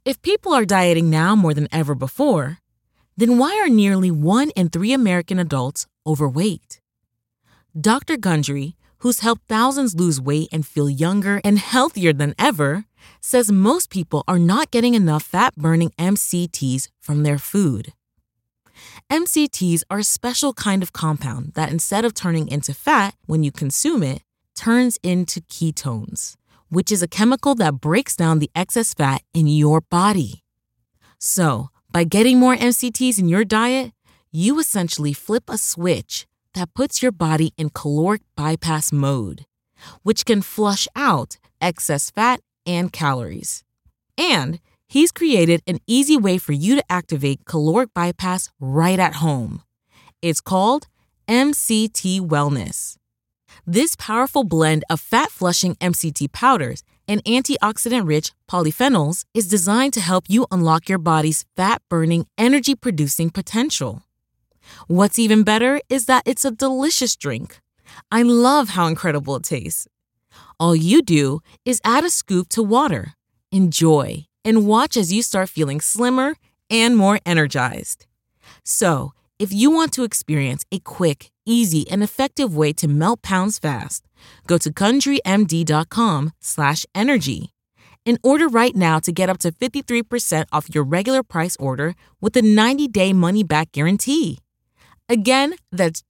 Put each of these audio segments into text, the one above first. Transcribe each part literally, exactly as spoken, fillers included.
If people are dieting now more than ever before, then why are nearly one in three American adults overweight? Doctor Gundry, who's helped thousands lose weight and feel younger and healthier than ever, says most people are not getting enough fat-burning M C Ts from their food. M C Ts are a special kind of compound that, instead of turning into fat when you consume it, turns into ketones, which is a chemical that breaks down the excess fat in your body. So, by getting more M C Ts in your diet, you essentially flip a switch that puts your body in caloric bypass mode, which can flush out excess fat and calories. And he's created an easy way for you to activate caloric bypass right at home. It's called M C T Wellness. This powerful blend of fat-flushing M C T powders and antioxidant-rich polyphenols is designed to help you unlock your body's fat-burning, energy-producing potential. What's even better is that it's a delicious drink. I love how incredible it tastes. All you do is add a scoop to water, enjoy, and watch as you start feeling slimmer and more energized. So, if you want to experience a quick, easy, and effective way to melt pounds fast, go to GundryMD.com slash energy and order right now to get up to fifty-three percent off your regular price order with a ninety-day money-back guarantee. Again, that's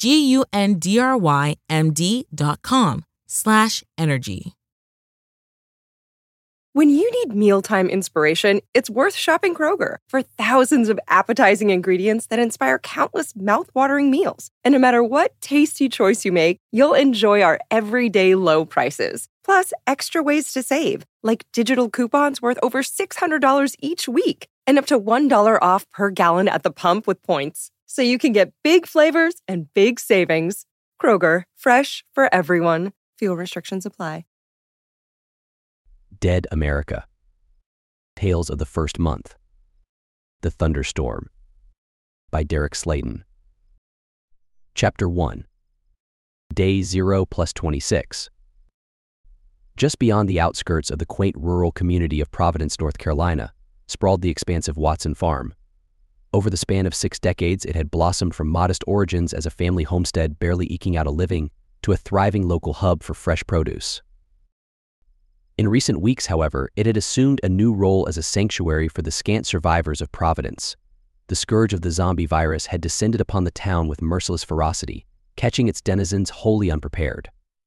G-U-N-D-R-Y-M-D.com slash energy. When you need mealtime inspiration, it's worth shopping Kroger for thousands of appetizing ingredients that inspire countless mouth-watering meals. And no matter what tasty choice you make, you'll enjoy our everyday low prices. Plus, extra ways to save, like digital coupons worth over six hundred dollars each week and up to one dollar off per gallon at the pump with points. So you can get big flavors and big savings. Kroger, fresh for everyone. Fuel restrictions apply. Dead America. Tales of the First Month. The Thunderstorm. By Derek Slayton. Chapter one. Day zero plus twenty-six. Just beyond the outskirts of the quaint rural community of Providence, North Carolina, sprawled the expansive Watson Farm. Over the span of six decades, it had blossomed from modest origins as a family homestead barely eking out a living to a thriving local hub for fresh produce. In recent weeks, however, it had assumed a new role as a sanctuary for the scant survivors of Providence. The scourge of the zombie virus had descended upon the town with merciless ferocity, catching its denizens wholly unprepared.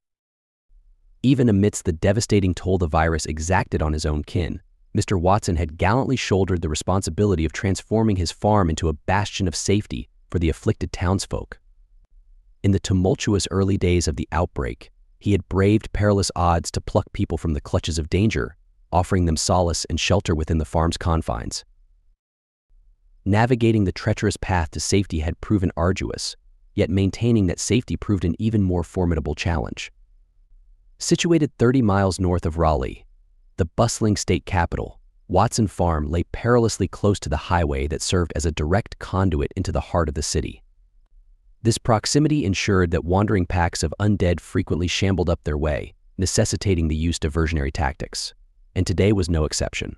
Even amidst the devastating toll the virus exacted on his own kin, Mister Watson had gallantly shouldered the responsibility of transforming his farm into a bastion of safety for the afflicted townsfolk. In the tumultuous early days of the outbreak, he had braved perilous odds to pluck people from the clutches of danger, offering them solace and shelter within the farm's confines. Navigating the treacherous path to safety had proven arduous, yet maintaining that safety proved an even more formidable challenge. Situated thirty miles north of Raleigh, the bustling state capital, Watson Farm lay perilously close to the highway that served as a direct conduit into the heart of the city. This proximity ensured that wandering packs of undead frequently shambled up their way, necessitating the use of diversionary tactics, and today was no exception.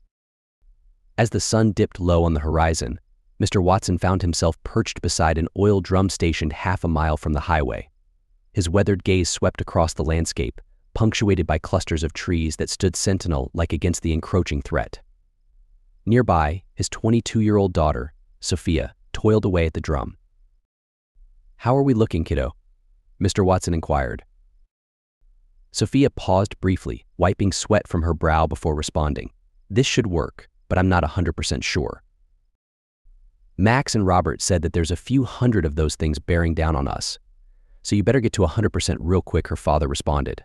As the sun dipped low on the horizon, Mister Watson found himself perched beside an oil drum stationed half a mile from the highway. His weathered gaze swept across the landscape, punctuated by clusters of trees that stood sentinel like against the encroaching threat. Nearby, his twenty-two-year-old daughter, Sophia, toiled away at the drum. "How are we looking, kiddo?" Mister Watson inquired. Sophia paused briefly, wiping sweat from her brow before responding. "This should work, but I'm not one hundred percent sure. Max and Robert said that there's a few hundred of those things bearing down on us, so you better get to one hundred percent real quick," her father responded.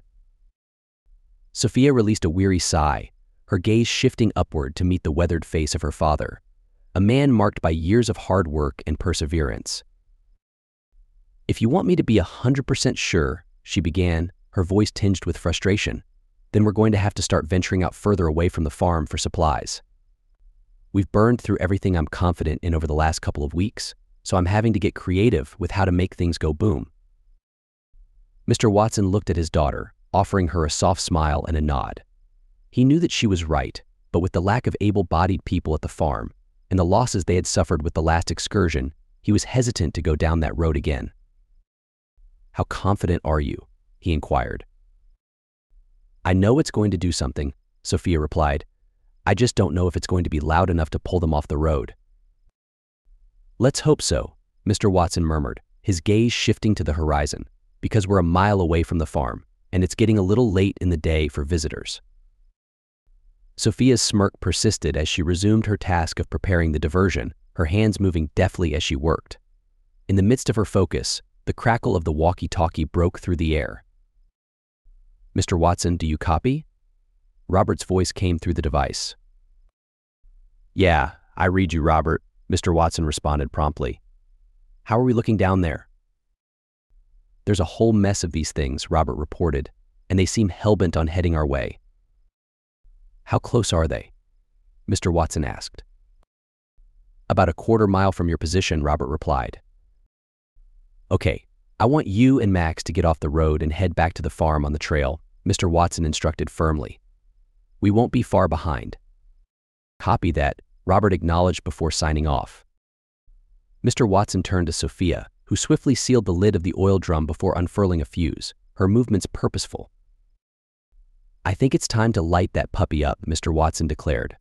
Sophia released a weary sigh, her gaze shifting upward to meet the weathered face of her father, a man marked by years of hard work and perseverance. "If you want me to be one hundred percent sure," she began, her voice tinged with frustration, "then we're going to have to start venturing out further away from the farm for supplies. We've burned through everything I'm confident in over the last couple of weeks, so I'm having to get creative with how to make things go boom." Mister Watson looked at his daughter, offering her a soft smile and a nod. He knew that she was right, but with the lack of able-bodied people at the farm and the losses they had suffered with the last excursion, he was hesitant to go down that road again. "How confident are you?" he inquired. "I know it's going to do something," Sophia replied. "I just don't know if it's going to be loud enough to pull them off the road." "Let's hope so," Mister Watson murmured, his gaze shifting to the horizon, "because we're a mile away from the farm, and it's getting a little late in the day for visitors." Sophia's smirk persisted as she resumed her task of preparing the diversion, her hands moving deftly as she worked. In the midst of her focus, the crackle of the walkie-talkie broke through the air. "Mister Watson, do you copy?" Robert's voice came through the device. "Yeah, I read you, Robert," Mister Watson responded promptly. "How are we looking down there?" "There's a whole mess of these things," Robert reported, "and they seem hell-bent on heading our way." "How close are they?" Mister Watson asked. "About a quarter mile from your position," Robert replied. "Okay, I want you and Max to get off the road and head back to the farm on the trail," Mister Watson instructed firmly. "We won't be far behind." "Copy that," Robert acknowledged before signing off. Mister Watson turned to Sophia, who swiftly sealed the lid of the oil drum before unfurling a fuse, her movements purposeful. "I think it's time to light that puppy up," Mister Watson declared.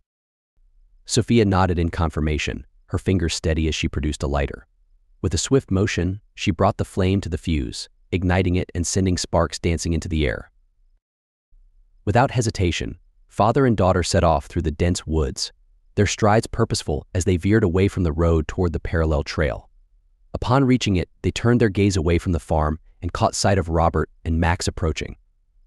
Sophia nodded in confirmation, her fingers steady as she produced a lighter. With a swift motion, she brought the flame to the fuse, igniting it and sending sparks dancing into the air. Without hesitation, father and daughter set off through the dense woods, their strides purposeful as they veered away from the road toward the parallel trail. Upon reaching it, they turned their gaze away from the farm and caught sight of Robert and Max approaching.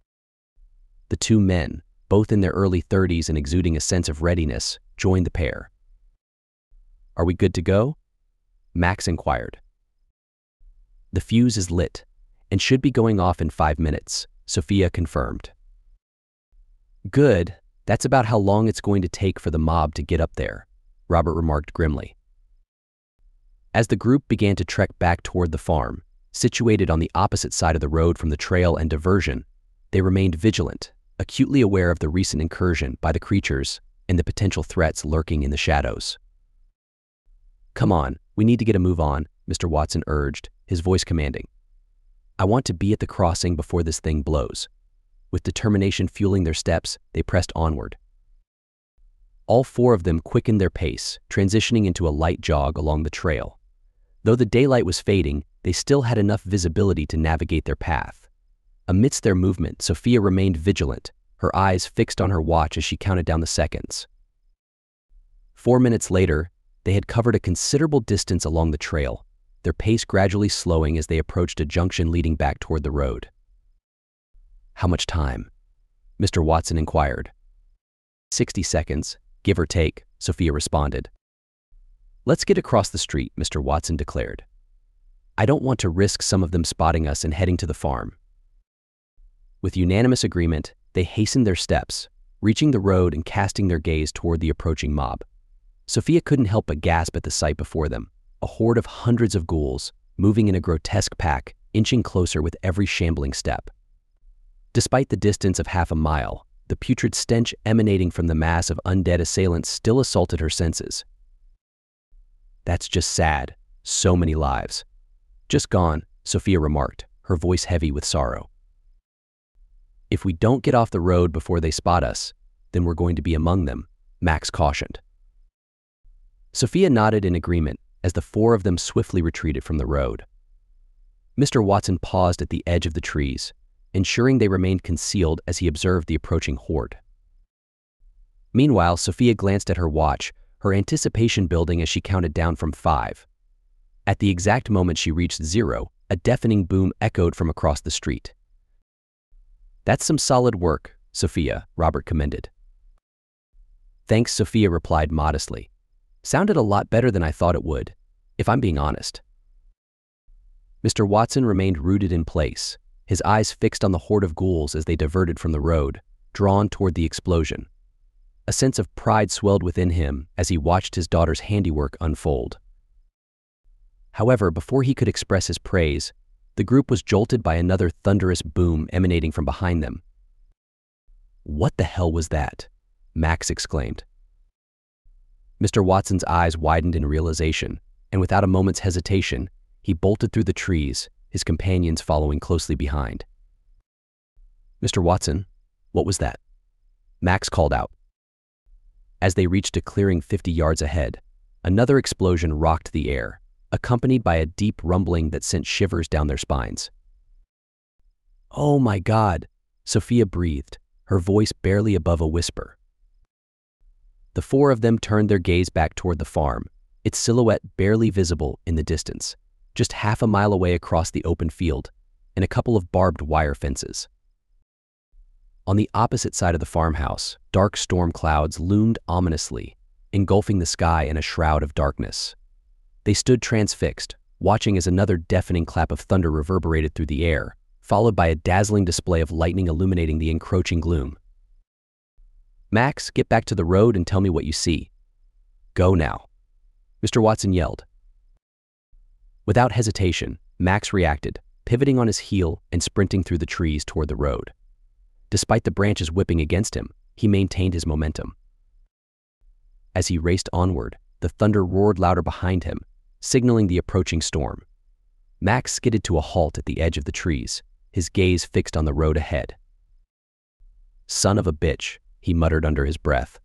The two men, both in their early thirties and exuding a sense of readiness, joined the pair. "Are we good to go?" Max inquired. "The fuse is lit and should be going off in five minutes, Sophia confirmed. "Good, that's about how long it's going to take for the mob to get up there," Robert remarked grimly. As the group began to trek back toward the farm, situated on the opposite side of the road from the trail and diversion, they remained vigilant, acutely aware of the recent incursion by the creatures and the potential threats lurking in the shadows. "Come on, we need to get a move on," Mister Watson urged, his voice commanding. "I want to be at the crossing before this thing blows." With determination fueling their steps, they pressed onward. All four of them quickened their pace, transitioning into a light jog along the trail. Though the daylight was fading, they still had enough visibility to navigate their path. Amidst their movement, Sophia remained vigilant, her eyes fixed on her watch as she counted down the seconds. Four minutes later, they had covered a considerable distance along the trail, their pace gradually slowing as they approached a junction leading back toward the road. "How much time?" Mister Watson inquired. Sixty seconds, give or take," Sophia responded. "Let's get across the street," Mister Watson declared. "I don't want to risk some of them spotting us and heading to the farm." With unanimous agreement, they hastened their steps, reaching the road and casting their gaze toward the approaching mob. Sophia couldn't help but gasp at the sight before them, a horde of hundreds of ghouls, moving in a grotesque pack, inching closer with every shambling step. Despite the distance of half a mile, the putrid stench emanating from the mass of undead assailants still assaulted her senses. "That's just sad. So many lives." "Just gone," Sophia remarked, her voice heavy with sorrow. "If we don't get off the road before they spot us, then we're going to be among them," Max cautioned. Sophia nodded in agreement as the four of them swiftly retreated from the road. Mister Watson paused at the edge of the trees, ensuring they remained concealed as he observed the approaching horde. Meanwhile, Sophia glanced at her watch, her anticipation building as she counted down from five. At the exact moment she reached zero, a deafening boom echoed from across the street. "That's some solid work, Sophia," Robert commended. "Thanks," Sophia replied modestly. "Sounded a lot better than I thought it would, if I'm being honest." Mister Watson remained rooted in place, his eyes fixed on the horde of ghouls as they diverted from the road, drawn toward the explosion. A sense of pride swelled within him as he watched his daughter's handiwork unfold. However, before he could express his praise, the group was jolted by another thunderous boom emanating from behind them. "What the hell was that?" Max exclaimed. Mister Watson's eyes widened in realization, and without a moment's hesitation, he bolted through the trees, his companions following closely behind. Mister Watson, what was that? Max called out. As they reached a clearing fifty yards ahead, another explosion rocked the air, accompanied by a deep rumbling that sent shivers down their spines. Oh my God, Sophia breathed, her voice barely above a whisper. The four of them turned their gaze back toward the farm, its silhouette barely visible in the distance, just half a mile away across the open field, and a couple of barbed wire fences. On the opposite side of the farmhouse, dark storm clouds loomed ominously, engulfing the sky in a shroud of darkness. They stood transfixed, watching as another deafening clap of thunder reverberated through the air, followed by a dazzling display of lightning illuminating the encroaching gloom. Max, get back to the road and tell me what you see. Go now, Mister Watson yelled. Without hesitation, Max reacted, pivoting on his heel and sprinting through the trees toward the road. Despite the branches whipping against him, he maintained his momentum. As he raced onward, the thunder roared louder behind him, signaling the approaching storm. Max skidded to a halt at the edge of the trees, his gaze fixed on the road ahead. Son of a bitch, he muttered under his breath.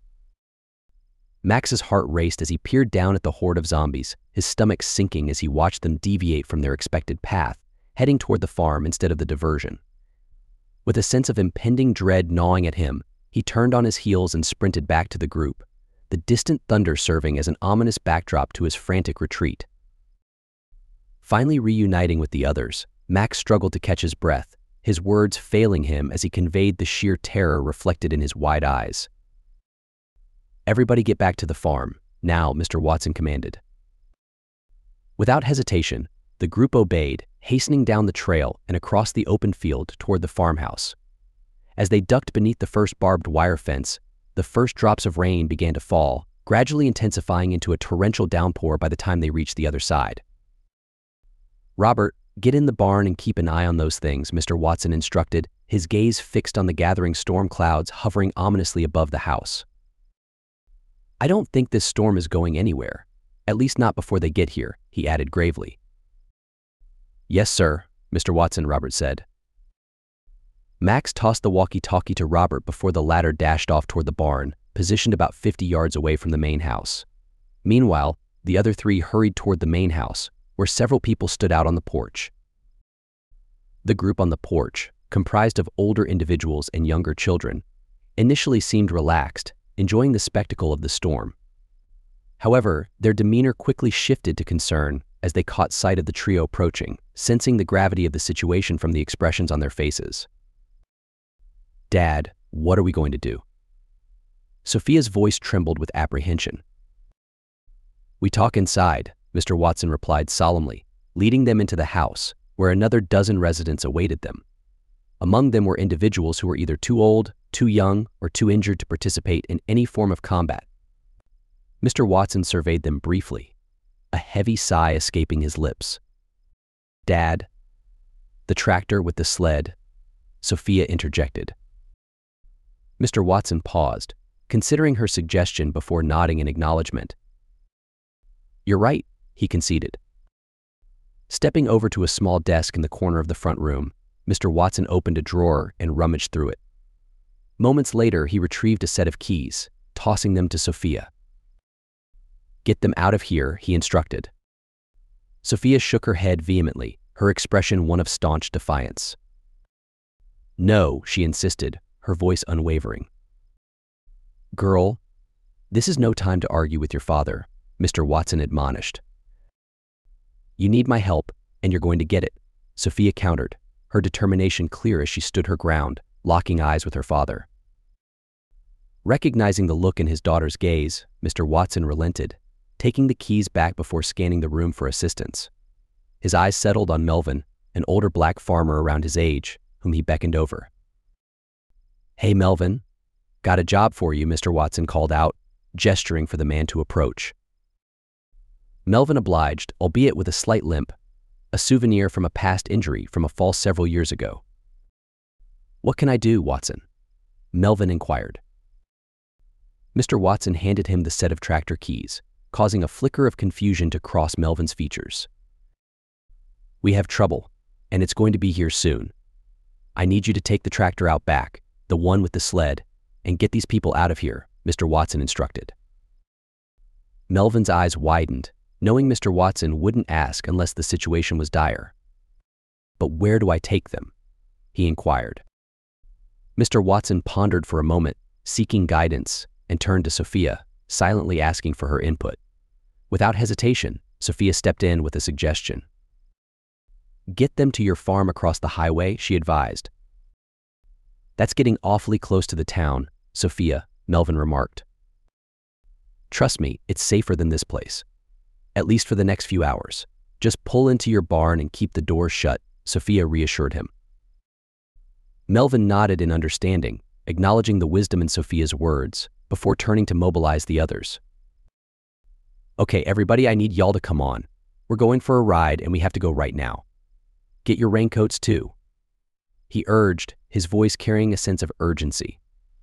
Max's heart raced as he peered down at the horde of zombies, his stomach sinking as he watched them deviate from their expected path, heading toward the farm instead of the diversion. With a sense of impending dread gnawing at him, he turned on his heels and sprinted back to the group, the distant thunder serving as an ominous backdrop to his frantic retreat. Finally reuniting with the others, Max struggled to catch his breath, his words failing him as he conveyed the sheer terror reflected in his wide eyes. Everybody get back to the farm, now, Mister Watson commanded. Without hesitation, the group obeyed, hastening down the trail and across the open field toward the farmhouse. As they ducked beneath the first barbed wire fence, the first drops of rain began to fall, gradually intensifying into a torrential downpour by the time they reached the other side. Robert, get in the barn and keep an eye on those things, Mister Watson instructed, his gaze fixed on the gathering storm clouds hovering ominously above the house. I don't think this storm is going anywhere, at least not before they get here, he added gravely. Yes, sir, Mister Watson, Robert said. Max tossed the walkie-talkie to Robert before the latter dashed off toward the barn, positioned about fifty yards away from the main house. Meanwhile, the other three hurried toward the main house, where several people stood out on the porch. The group on the porch, comprised of older individuals and younger children, initially seemed relaxed, enjoying the spectacle of the storm. However, their demeanor quickly shifted to concern as they caught sight of the trio approaching, sensing the gravity of the situation from the expressions on their faces. Dad, what are we going to do? Sophia's voice trembled with apprehension. We talk inside, Mister Watson replied solemnly, leading them into the house, where another dozen residents awaited them. Among them were individuals who were either too old, too young, or too injured to participate in any form of combat. Mister Watson surveyed them briefly, a heavy sigh escaping his lips. Dad, the tractor with the sled, Sophia interjected. Mister Watson paused, considering her suggestion before nodding in acknowledgement. You're right, he conceded. Stepping over to a small desk in the corner of the front room, Mister Watson opened a drawer and rummaged through it. Moments later, he retrieved a set of keys, tossing them to Sophia. Get them out of here, he instructed. Sophia shook her head vehemently, her expression one of staunch defiance. No, she insisted, her voice unwavering. Girl, this is no time to argue with your father, Mister Watson admonished. You need my help, and you're going to get it, Sophia countered, her determination clear as she stood her ground, locking eyes with her father. Recognizing the look in his daughter's gaze, Mister Watson relented, taking the keys back before scanning the room for assistance. His eyes settled on Melvin, an older black farmer around his age, whom he beckoned over. Hey, Melvin, got a job for you, Mister Watson called out, gesturing for the man to approach. Melvin obliged, albeit with a slight limp, a souvenir from a past injury from a fall several years ago. What can I do, Watson? Melvin inquired. Mister Watson handed him the set of tractor keys, causing a flicker of confusion to cross Melvin's features. "We have trouble, and it's going to be here soon. I need you to take the tractor out back, the one with the sled, and get these people out of here," Mister Watson instructed. Melvin's eyes widened, knowing Mister Watson wouldn't ask unless the situation was dire. "But where do I take them?" he inquired. Mister Watson pondered for a moment, seeking guidance, and turned to Sophia, silently asking for her input. Without hesitation, Sophia stepped in with a suggestion. "Get them to your farm across the highway," she advised. "That's getting awfully close to the town, Sophia," Melvin remarked. "Trust me, it's safer than this place. At least for the next few hours. Just pull into your barn and keep the doors shut," Sophia reassured him. Melvin nodded in understanding, acknowledging the wisdom in Sophia's words, before turning to mobilize the others. "Okay, everybody, I need y'all to come on. We're going for a ride and we have to go right now. Get your raincoats too," he urged, his voice carrying a sense of urgency.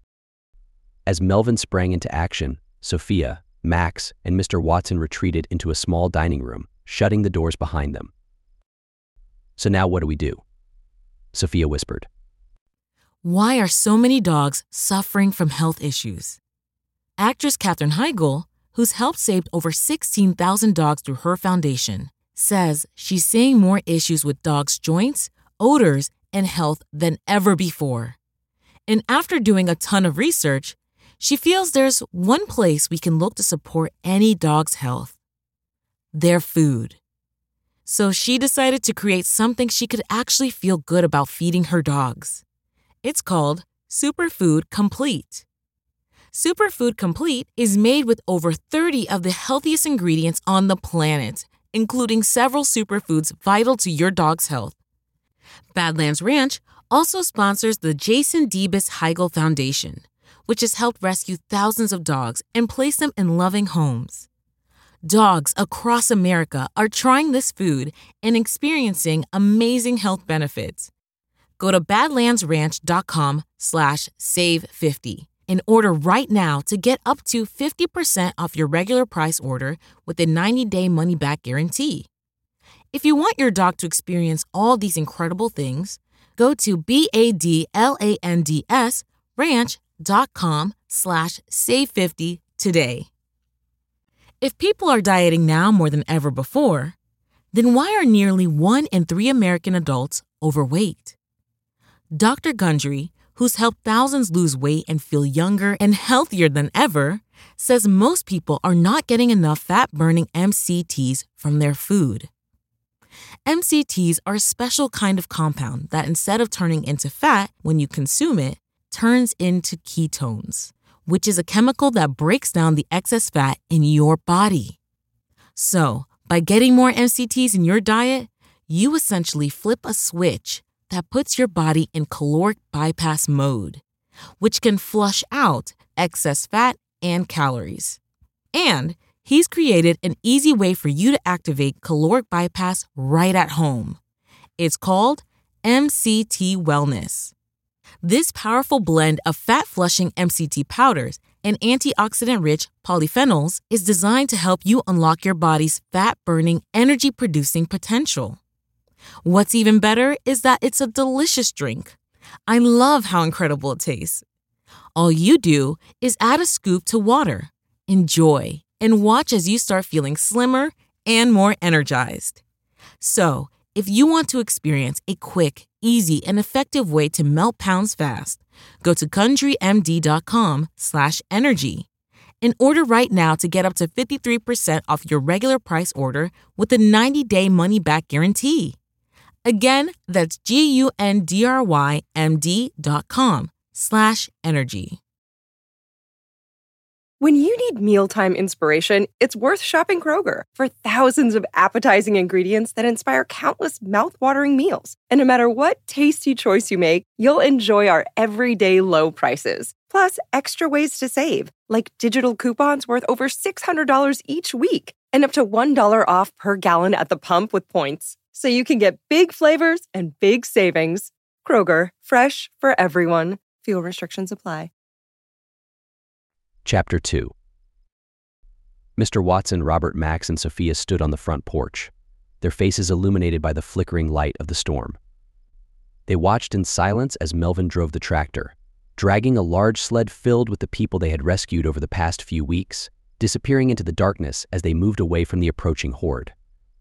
As Melvin sprang into action, Sophia, Max, and Mister Watson retreated into a small dining room, shutting the doors behind them. "So now what do we do?" Sophia whispered. Why are so many dogs suffering from health issues? Actress Katherine Heigl, who's helped save over sixteen thousand dogs through her foundation, says she's seeing more issues with dogs' joints, odors, and health than ever before. And after doing a ton of research, she feels there's one place we can look to support any dog's health: their food. So she decided to create something she could actually feel good about feeding her dogs. It's called Superfood Complete. Superfood Complete is made with over thirty of the healthiest ingredients on the planet, including several superfoods vital to your dog's health. Badlands Ranch also sponsors the Jason Debus Heigl Foundation, which has helped rescue thousands of dogs and place them in loving homes. Dogs across America are trying this food and experiencing amazing health benefits. Go to badlandsranch.com slash save 50 and order right now to get up to fifty percent off your regular price order with a ninety-day money-back guarantee. If you want your dog to experience all these incredible things, go to B-A-D-L-A-N-D-S ranch.com slash save 50 today. If people are dieting now more than ever before, then why are nearly one in three American adults overweight? Doctor Gundry, who's helped thousands lose weight and feel younger and healthier than ever, says most people are not getting enough fat-burning M C Ts from their food. M C Ts are a special kind of compound that, instead of turning into fat when you consume it, turns into ketones, which is a chemical that breaks down the excess fat in your body. So, by getting more M C Ts in your diet, you essentially flip a switch that puts your body in caloric bypass mode, which can flush out excess fat and calories. And he's created an easy way for you to activate caloric bypass right at home. It's called M C T Wellness. This powerful blend of fat-flushing M C T powders and antioxidant-rich polyphenols is designed to help you unlock your body's fat-burning, energy-producing potential. What's even better is that it's a delicious drink. I love how incredible it tastes. All you do is add a scoop to water, enjoy, and watch as you start feeling slimmer and more energized. So, if you want to experience a quick, easy, and effective way to melt pounds fast, go to GundryMD.com slash energy and order right now to get up to fifty-three percent off your regular price order with a ninety-day money-back guarantee. Again, that's G-U-N-D-R-Y-M-D.com slash energy. When you need mealtime inspiration, it's worth shopping Kroger for thousands of appetizing ingredients that inspire countless mouth-watering meals. And no matter what tasty choice you make, you'll enjoy our everyday low prices. Plus, extra ways to save, like digital coupons worth over six hundred dollars each week and up to one dollar off per gallon at the pump with points. So you can get big flavors and big savings. Kroger, fresh for everyone. Fuel restrictions apply. Chapter two. Mister Watson, Robert, Max, and Sophia stood on the front porch, their faces illuminated by the flickering light of the storm. They watched in silence as Melvin drove the tractor, dragging a large sled filled with the people they had rescued over the past few weeks, disappearing into the darkness as they moved away from the approaching horde.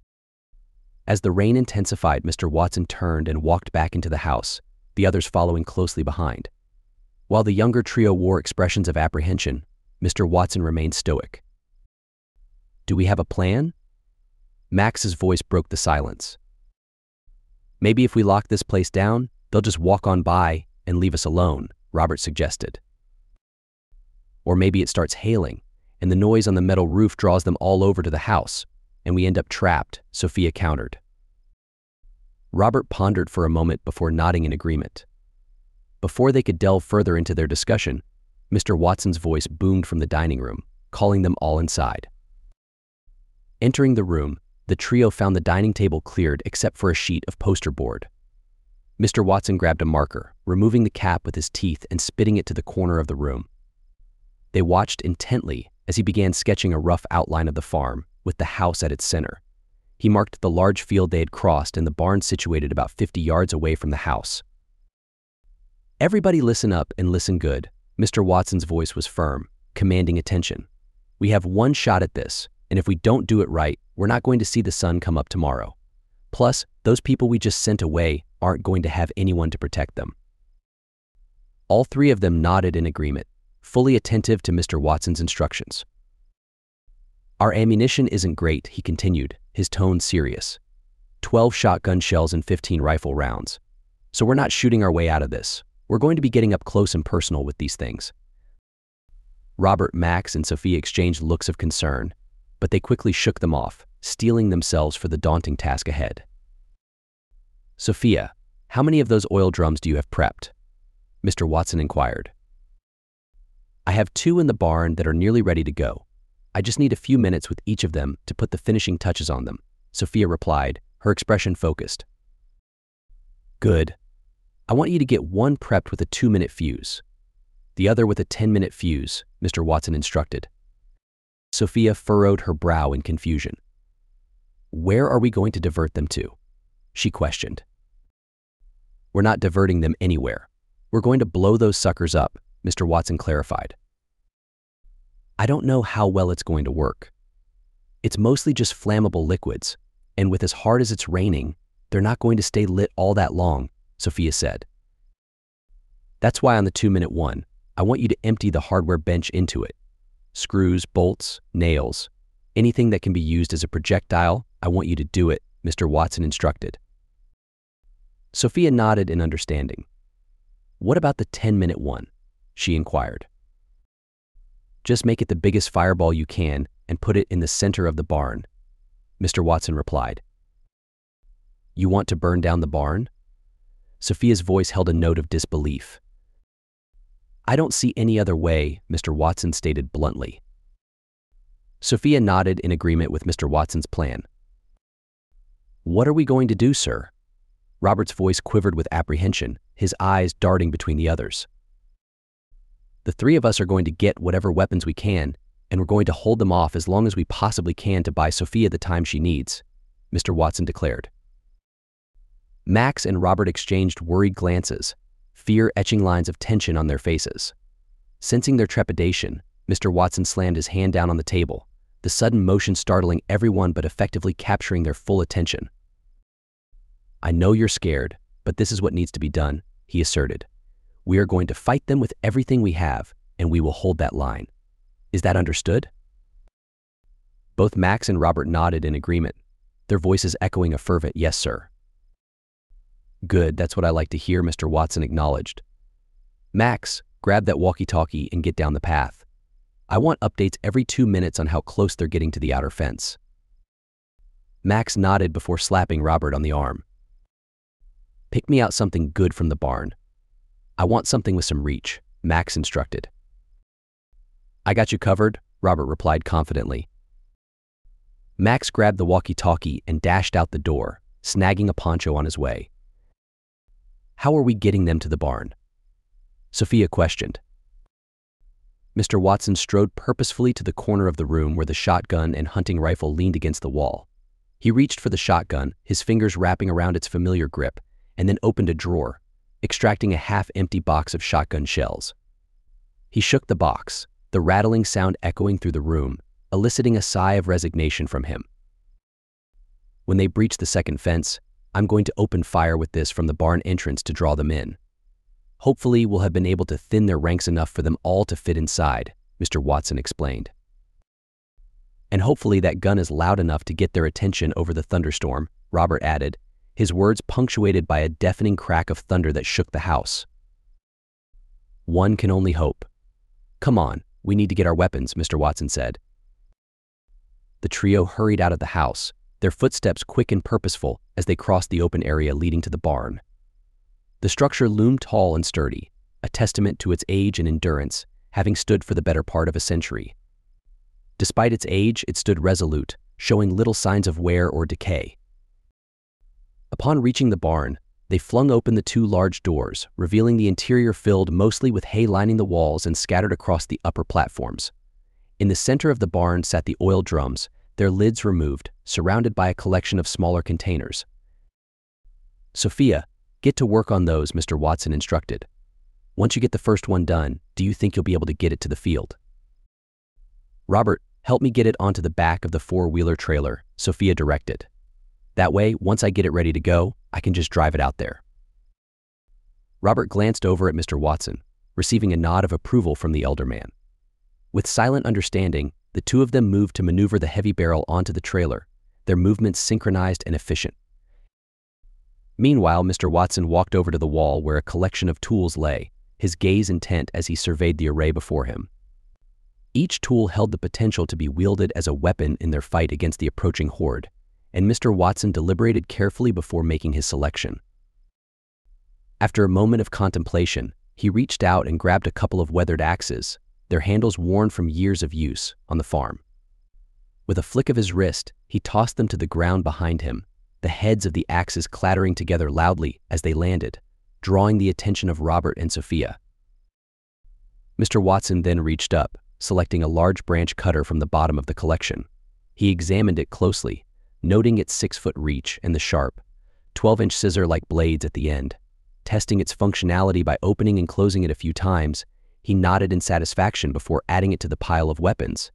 As the rain intensified, Mister Watson turned and walked back into the house, the others following closely behind. While the younger trio wore expressions of apprehension, Mister Watson remained stoic. "Do we have a plan?" Max's voice broke the silence. "Maybe if we lock this place down, they'll just walk on by and leave us alone," Robert suggested. "Or maybe it starts hailing, and the noise on the metal roof draws them all over to the house, and we end up trapped," Sophia countered. Robert pondered for a moment before nodding in agreement. Before they could delve further into their discussion, Mister Watson's voice boomed from the dining room, calling them all inside. Entering the room, the trio found the dining table cleared except for a sheet of poster board. Mister Watson grabbed a marker, removing the cap with his teeth and spitting it to the corner of the room. They watched intently as he began sketching a rough outline of the farm, with the house at its center. He marked the large field they had crossed and the barn situated about fifty yards away from the house. "Everybody listen up and listen good." Mister Watson's voice was firm, commanding attention. "We have one shot at this, and if we don't do it right, we're not going to see the sun come up tomorrow. Plus, those people we just sent away aren't going to have anyone to protect them." All three of them nodded in agreement, fully attentive to Mister Watson's instructions. "Our ammunition isn't great," he continued, his tone serious. Twelve shotgun shells and fifteen rifle rounds. "So we're not shooting our way out of this. We're going to be getting up close and personal with these things." Robert, Max, and Sophia exchanged looks of concern, but they quickly shook them off, steeling themselves for the daunting task ahead. "Sophia, how many of those oil drums do you have prepped?" Mister Watson inquired. "I have two in the barn that are nearly ready to go. I just need a few minutes with each of them to put the finishing touches on them," Sophia replied, her expression focused. "Good. I want you to get one prepped with a two-minute fuse. The other with a ten-minute fuse," Mister Watson instructed. Sophia furrowed her brow in confusion. "Where are we going to divert them to?" she questioned. "We're not diverting them anywhere. We're going to blow those suckers up," Mister Watson clarified. "I don't know how well it's going to work. It's mostly just flammable liquids, and with as hard as it's raining, they're not going to stay lit all that long," Sophia said. "That's why on the two-minute one, I want you to empty the hardware bench into it. Screws, bolts, nails, anything that can be used as a projectile, I want you to do it," Mister Watson instructed. Sophia nodded in understanding. "What about the ten-minute one?" she inquired. "Just make it the biggest fireball you can and put it in the center of the barn," Mister Watson replied. "You want to burn down the barn?" Sophia's voice held a note of disbelief. "I don't see any other way," Mister Watson stated bluntly. Sophia nodded in agreement with Mister Watson's plan. "What are we going to do, sir?" Robert's voice quivered with apprehension, his eyes darting between the others. "The three of us are going to get whatever weapons we can, and we're going to hold them off as long as we possibly can to buy Sophia the time she needs," Mister Watson declared. Max and Robert exchanged worried glances, fear etching lines of tension on their faces. Sensing their trepidation, Mister Watson slammed his hand down on the table, the sudden motion startling everyone but effectively capturing their full attention. "I know you're scared, but this is what needs to be done," he asserted. "We are going to fight them with everything we have, and we will hold that line. Is that understood?" Both Max and Robert nodded in agreement, their voices echoing a fervent "Yes, sir." "Good, that's what I like to hear," Mister Watson acknowledged. "Max, grab that walkie-talkie and get down the path. I want updates every two minutes on how close they're getting to the outer fence." Max nodded before slapping Robert on the arm. "Pick me out something good from the barn. I want something with some reach," Max instructed. "I got you covered," Robert replied confidently. Max grabbed the walkie-talkie and dashed out the door, snagging a poncho on his way. "How are we getting them to the barn?" Sophia questioned. Mister Watson strode purposefully to the corner of the room where the shotgun and hunting rifle leaned against the wall. He reached for the shotgun, his fingers wrapping around its familiar grip, and then opened a drawer, extracting a half-empty box of shotgun shells. He shook the box, the rattling sound echoing through the room, eliciting a sigh of resignation from him. When they breach the second fence, I'm going to open fire with this from the barn entrance to draw them in. Hopefully, we'll have been able to thin their ranks enough for them all to fit inside, Mister Watson explained. And hopefully that gun is loud enough to get their attention over the thunderstorm, Robert added, his words punctuated by a deafening crack of thunder that shook the house. One can only hope. Come on, we need to get our weapons, Mister Watson said. The trio hurried out of the house, their footsteps quick and purposeful as they crossed the open area leading to the barn. The structure loomed tall and sturdy, a testament to its age and endurance, having stood for the better part of a century. Despite its age, it stood resolute, showing little signs of wear or decay. Upon reaching the barn, they flung open the two large doors, revealing the interior filled mostly with hay lining the walls and scattered across the upper platforms. In the center of the barn sat the oil drums, their lids removed, surrounded by a collection of smaller containers. Sophia, get to work on those, Mister Watson instructed. Once you get the first one done, do you think you'll be able to get it to the field? Robert, help me get it onto the back of the four-wheeler trailer, Sophia directed. That way, once I get it ready to go, I can just drive it out there. Robert glanced over at Mister Watson, receiving a nod of approval from the elder man. With silent understanding, the two of them moved to maneuver the heavy barrel onto the trailer, their movements synchronized and efficient. Meanwhile, Mister Watson walked over to the wall where a collection of tools lay, his gaze intent as he surveyed the array before him. Each tool held the potential to be wielded as a weapon in their fight against the approaching horde, and Mister Watson deliberated carefully before making his selection. After a moment of contemplation, he reached out and grabbed a couple of weathered axes, their handles worn from years of use on the farm. With a flick of his wrist, he tossed them to the ground behind him, the heads of the axes clattering together loudly as they landed, drawing the attention of Robert and Sophia. Mister Watson then reached up, selecting a large branch cutter from the bottom of the collection. He examined it closely, noting its six-foot reach and the sharp, twelve-inch scissor-like blades at the end. Testing its functionality by opening and closing it a few times, he nodded in satisfaction before adding it to the pile of weapons.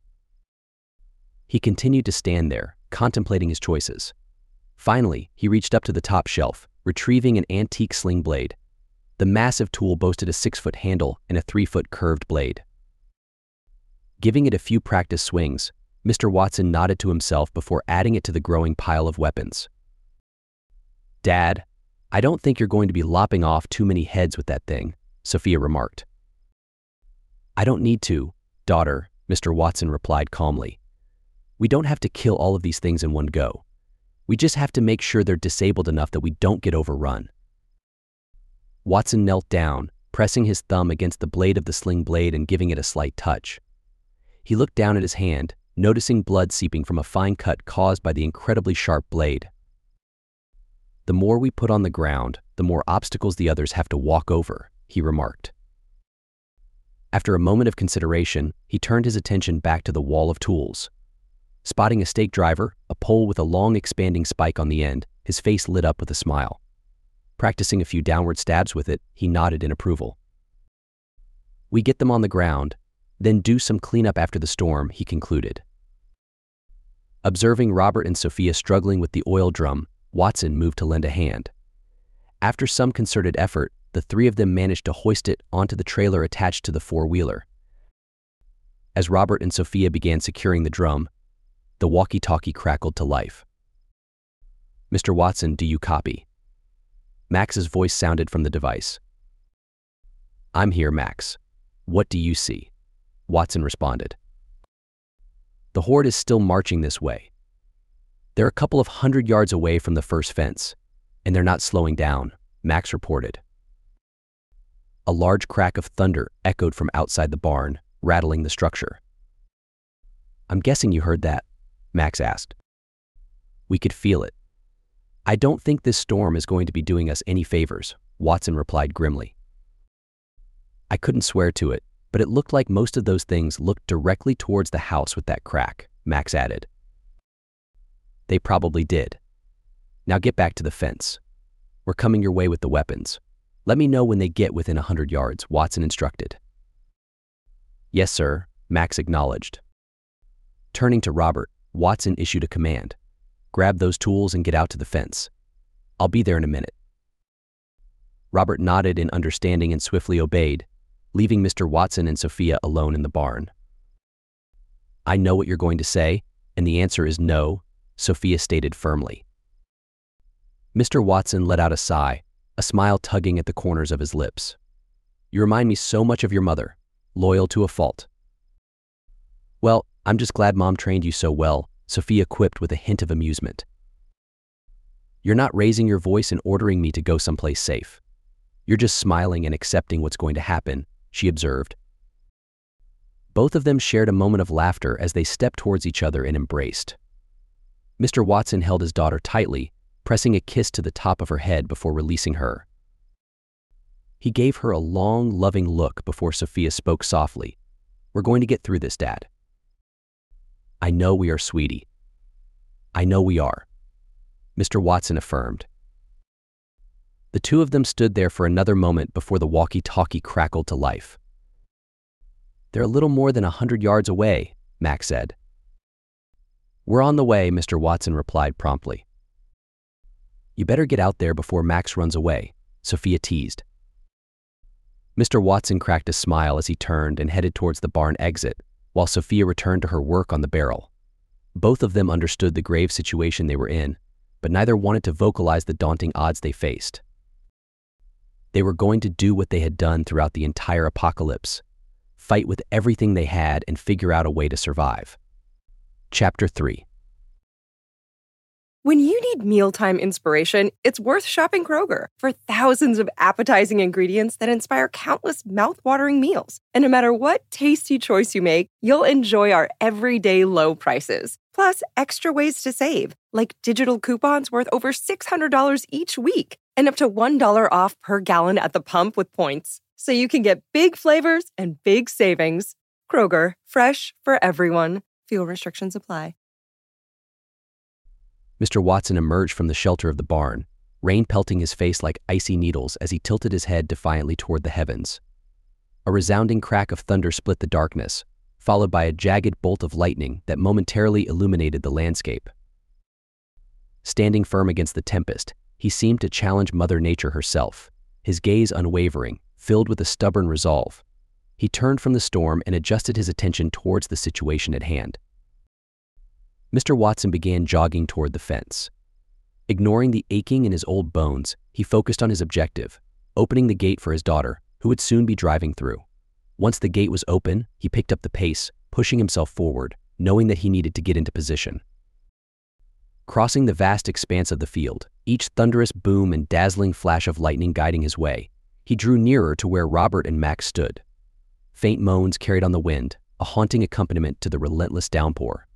He continued to stand there, contemplating his choices. Finally, he reached up to the top shelf, retrieving an antique sling blade. The massive tool boasted a six-foot handle and a three-foot curved blade. Giving it a few practice swings, Mister Watson nodded to himself before adding it to the growing pile of weapons. Dad, I don't think you're going to be lopping off too many heads with that thing, Sophia remarked. I don't need to, daughter, Mister Watson replied calmly. We don't have to kill all of these things in one go. We just have to make sure they're disabled enough that we don't get overrun. Watson knelt down, pressing his thumb against the blade of the sling blade and giving it a slight touch. He looked down at his hand, noticing blood seeping from a fine cut caused by the incredibly sharp blade. The more we put on the ground, the more obstacles the others have to walk over, he remarked. After a moment of consideration, he turned his attention back to the wall of tools. Spotting a stake driver, a pole with a long expanding spike on the end, his face lit up with a smile. Practicing a few downward stabs with it, he nodded in approval. We get them on the ground, then do some cleanup after the storm, he concluded. Observing Robert and Sophia struggling with the oil drum, Watson moved to lend a hand. After some concerted effort, the three of them managed to hoist it onto the trailer attached to the four-wheeler. As Robert and Sophia began securing the drum, the walkie-talkie crackled to life. Mister Watson, do you copy? Max's voice sounded from the device. I'm here, Max. What do you see? Watson responded. The horde is still marching this way. They're a couple of hundred yards away from the first fence, and they're not slowing down, Max reported. A large crack of thunder echoed from outside the barn, rattling the structure. I'm guessing you heard that, Max asked. We could feel it. I don't think this storm is going to be doing us any favors, Watson replied grimly. I couldn't swear to it, but it looked like most of those things looked directly towards the house with that crack, Max added. They probably did. Now get back to the fence. We're coming your way with the weapons. Let me know when they get within a hundred yards, Watson instructed. Yes, sir, Max acknowledged. Turning to Robert, Watson issued a command. Grab those tools and get out to the fence. I'll be there in a minute. Robert nodded in understanding and swiftly obeyed, leaving Mister Watson and Sophia alone in the barn. I know what you're going to say, and the answer is no, Sophia stated firmly. Mister Watson let out a sigh, a smile tugging at the corners of his lips. You remind me so much of your mother, loyal to a fault. Well, I'm just glad Mom trained you so well, Sophia quipped with a hint of amusement. You're not raising your voice and ordering me to go someplace safe. You're just smiling and accepting what's going to happen, she observed. Both of them shared a moment of laughter as they stepped towards each other and embraced. Mister Watson held his daughter tightly, pressing a kiss to the top of her head before releasing her. He gave her a long, loving look before Sophia spoke softly. We're going to get through this, Dad. I know we are, sweetie. I know we are, Mister Watson affirmed. The two of them stood there for another moment before the walkie-talkie crackled to life. They're a little more than a hundred yards away, Max said. We're on the way, Mister Watson replied promptly. You better get out there before Max runs away, Sophia teased. Mister Watson cracked a smile as he turned and headed towards the barn exit, while Sophia returned to her work on the barrel. Both of them understood the grave situation they were in, but neither wanted to vocalize the daunting odds they faced. They were going to do what they had done throughout the entire apocalypse, fight with everything they had and figure out a way to survive. Chapter three. When you need mealtime inspiration, it's worth shopping Kroger for thousands of appetizing ingredients that inspire countless mouth-watering meals. And no matter what tasty choice you make, you'll enjoy our everyday low prices. Plus, extra ways to save, like digital coupons worth over six hundred dollars each week and up to one dollar off per gallon at the pump with points. So you can get big flavors and big savings. Kroger, fresh for everyone. Fuel restrictions apply. Mister Watson emerged from the shelter of the barn, rain pelting his face like icy needles as he tilted his head defiantly toward the heavens. A resounding crack of thunder split the darkness, followed by a jagged bolt of lightning that momentarily illuminated the landscape. Standing firm against the tempest, he seemed to challenge Mother Nature herself, his gaze unwavering, filled with a stubborn resolve. He turned from the storm and adjusted his attention towards the situation at hand. Mister Watson began jogging toward the fence. Ignoring the aching in his old bones, he focused on his objective, opening the gate for his daughter, who would soon be driving through. Once the gate was open, he picked up the pace, pushing himself forward, knowing that he needed to get into position. Crossing the vast expanse of the field, each thunderous boom and dazzling flash of lightning guiding his way, he drew nearer to where Robert and Max stood. Faint moans carried on the wind, a haunting accompaniment to the relentless downpour.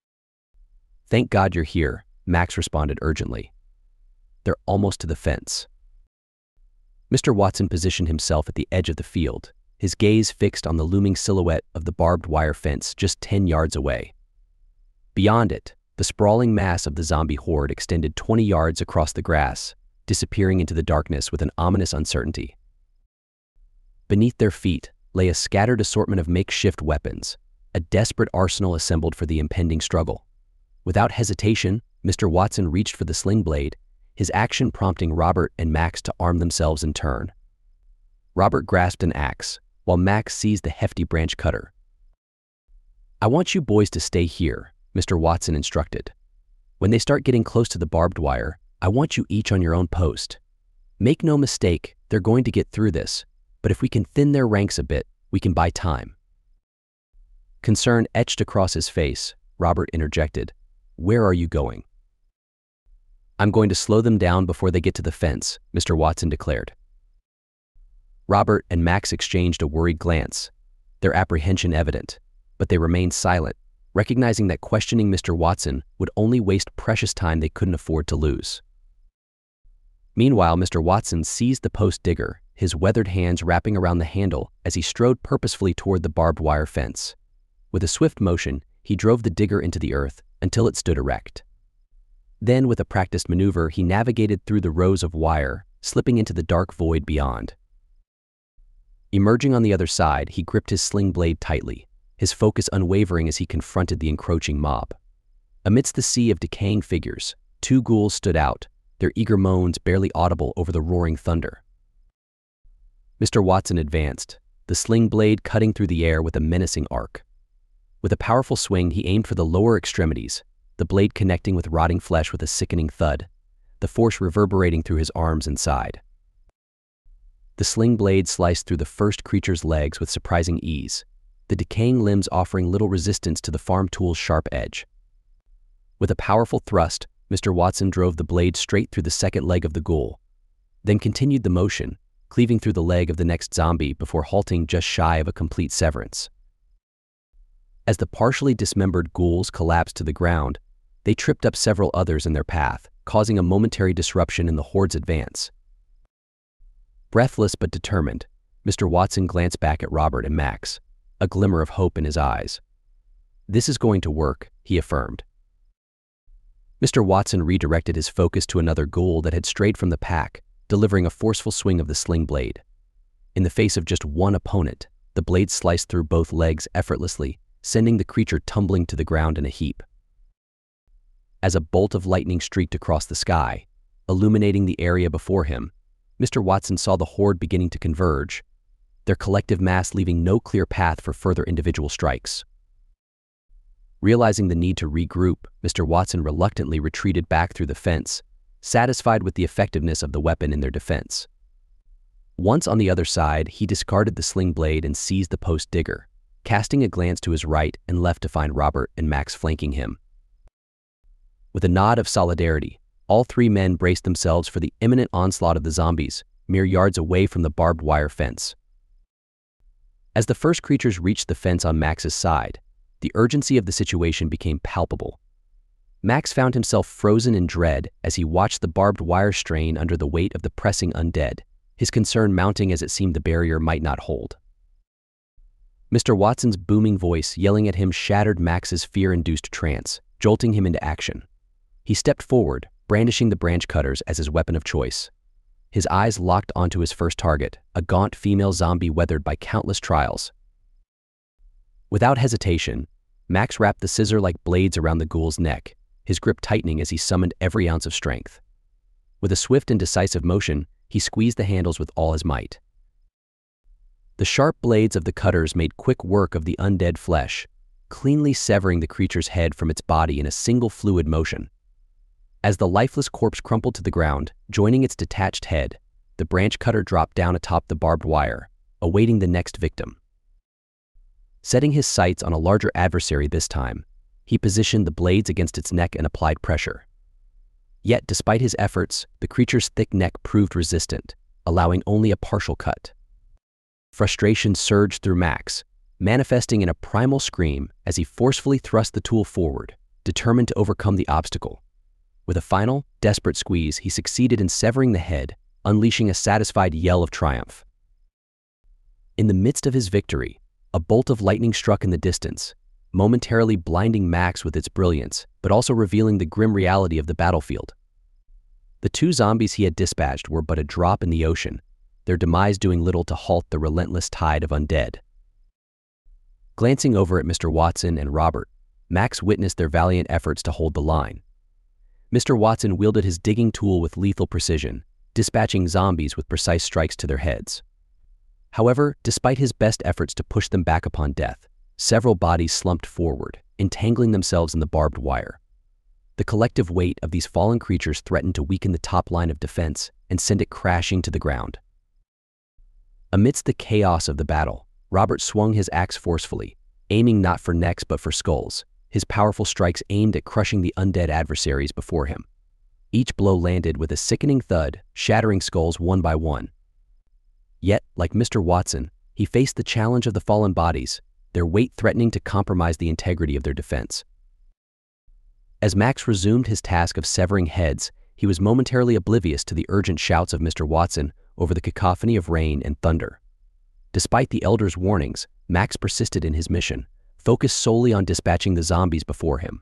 Thank God you're here, Max responded urgently. They're almost to the fence. Mister Watson positioned himself at the edge of the field, his gaze fixed on the looming silhouette of the barbed wire fence just ten yards away. Beyond it, the sprawling mass of the zombie horde extended twenty yards across the grass, disappearing into the darkness with an ominous uncertainty. Beneath their feet lay a scattered assortment of makeshift weapons, a desperate arsenal assembled for the impending struggle. Without hesitation, Mister Watson reached for the sling blade, his action prompting Robert and Max to arm themselves in turn. Robert grasped an axe, while Max seized the hefty branch cutter. I want you boys to stay here, Mister Watson instructed. When they start getting close to the barbed wire, I want you each on your own post. Make no mistake, they're going to get through this, but if we can thin their ranks a bit, we can buy time. Concern etched across his face, Robert interjected. Where are you going? I'm going to slow them down before they get to the fence, Mister Watson declared. Robert and Max exchanged a worried glance, their apprehension evident, but they remained silent, recognizing that questioning Mister Watson would only waste precious time they couldn't afford to lose. Meanwhile, Mister Watson seized the post digger, his weathered hands wrapping around the handle as he strode purposefully toward the barbed wire fence. With a swift motion, he drove the digger into the earth until it stood erect. Then, with a practiced maneuver, he navigated through the rows of wire, slipping into the dark void beyond. Emerging on the other side, he gripped his sling blade tightly, his focus unwavering as he confronted the encroaching mob. Amidst the sea of decaying figures, two ghouls stood out, their eager moans barely audible over the roaring thunder. Mister Watson advanced, the sling blade cutting through the air with a menacing arc. With a powerful swing, he aimed for the lower extremities, the blade connecting with rotting flesh with a sickening thud, the force reverberating through his arms and side. The sling blade sliced through the first creature's legs with surprising ease, the decaying limbs offering little resistance to the farm tool's sharp edge. With a powerful thrust, Mister Watson drove the blade straight through the second leg of the ghoul, then continued the motion, cleaving through the leg of the next zombie before halting just shy of a complete severance. As the partially dismembered ghouls collapsed to the ground, they tripped up several others in their path, causing a momentary disruption in the horde's advance. Breathless but determined, Mister Watson glanced back at Robert and Max, a glimmer of hope in his eyes. "This is going to work," he affirmed. Mister Watson redirected his focus to another ghoul that had strayed from the pack, delivering a forceful swing of the sling blade. In the face of just one opponent, the blade sliced through both legs effortlessly, sending the creature tumbling to the ground in a heap. As a bolt of lightning streaked across the sky, illuminating the area before him, Mister Watson saw the horde beginning to converge, their collective mass leaving no clear path for further individual strikes. Realizing the need to regroup, Mister Watson reluctantly retreated back through the fence, satisfied with the effectiveness of the weapon in their defense. Once on the other side, he discarded the sling blade and seized the post digger, casting a glance to his right and left to find Robert and Max flanking him. With a nod of solidarity, all three men braced themselves for the imminent onslaught of the zombies, mere yards away from the barbed wire fence. As the first creatures reached the fence on Max's side, the urgency of the situation became palpable. Max found himself frozen in dread as he watched the barbed wire strain under the weight of the pressing undead, his concern mounting as it seemed the barrier might not hold. Mister Watson's booming voice yelling at him shattered Max's fear-induced trance, jolting him into action. He stepped forward, brandishing the branch cutters as his weapon of choice. His eyes locked onto his first target, a gaunt female zombie weathered by countless trials. Without hesitation, Max wrapped the scissor-like blades around the ghoul's neck, his grip tightening as he summoned every ounce of strength. With a swift and decisive motion, he squeezed the handles with all his might. The sharp blades of the cutters made quick work of the undead flesh, cleanly severing the creature's head from its body in a single fluid motion. As the lifeless corpse crumpled to the ground, joining its detached head, the branch cutter dropped down atop the barbed wire, awaiting the next victim. Setting his sights on a larger adversary this time, he positioned the blades against its neck and applied pressure. Yet, despite his efforts, the creature's thick neck proved resistant, allowing only a partial cut. Frustration surged through Max, manifesting in a primal scream as he forcefully thrust the tool forward, determined to overcome the obstacle. With a final, desperate squeeze, he succeeded in severing the head, unleashing a satisfied yell of triumph. In the midst of his victory, a bolt of lightning struck in the distance, momentarily blinding Max with its brilliance, but also revealing the grim reality of the battlefield. The two zombies he had dispatched were but a drop in the ocean, their demise doing little to halt the relentless tide of undead. Glancing over at Mister Watson and Robert, Max witnessed their valiant efforts to hold the line. Mister Watson wielded his digging tool with lethal precision, dispatching zombies with precise strikes to their heads. However, despite his best efforts to push them back upon death, several bodies slumped forward, entangling themselves in the barbed wire. The collective weight of these fallen creatures threatened to weaken the top line of defense and send it crashing to the ground. Amidst the chaos of the battle, Robert swung his axe forcefully, aiming not for necks but for skulls, his powerful strikes aimed at crushing the undead adversaries before him. Each blow landed with a sickening thud, shattering skulls one by one. Yet, like Mister Watson, he faced the challenge of the fallen bodies, their weight threatening to compromise the integrity of their defense. As Max resumed his task of severing heads, he was momentarily oblivious to the urgent shouts of Mister Watson over the cacophony of rain and thunder. Despite the elder's warnings, Max persisted in his mission, focused solely on dispatching the zombies before him.